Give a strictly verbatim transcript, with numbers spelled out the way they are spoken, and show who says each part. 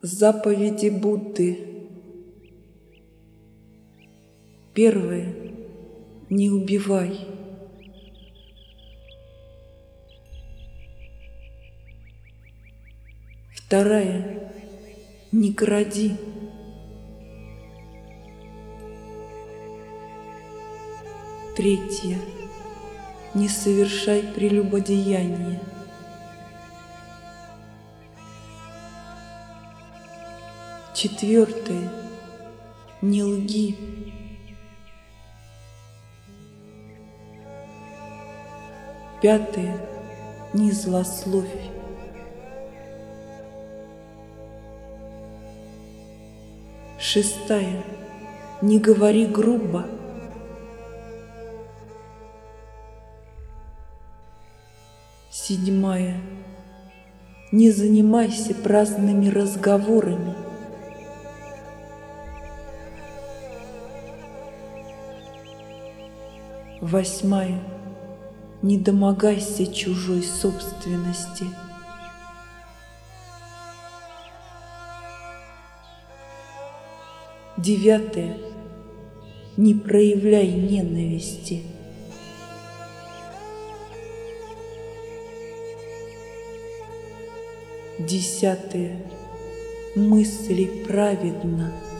Speaker 1: Заповеди Будды. Первое. Не убивай. Вторая. Не кради. Третья. Не совершай прелюбодеяние. Четвертое. Не лги. Пятое. Не злословь. Шестая. Не говори грубо. Седьмая. Не занимайся праздными разговорами. Восьмая. Не домогайся чужой собственности. Девятое. Не проявляй ненависти. Десятое. Мысли праведно.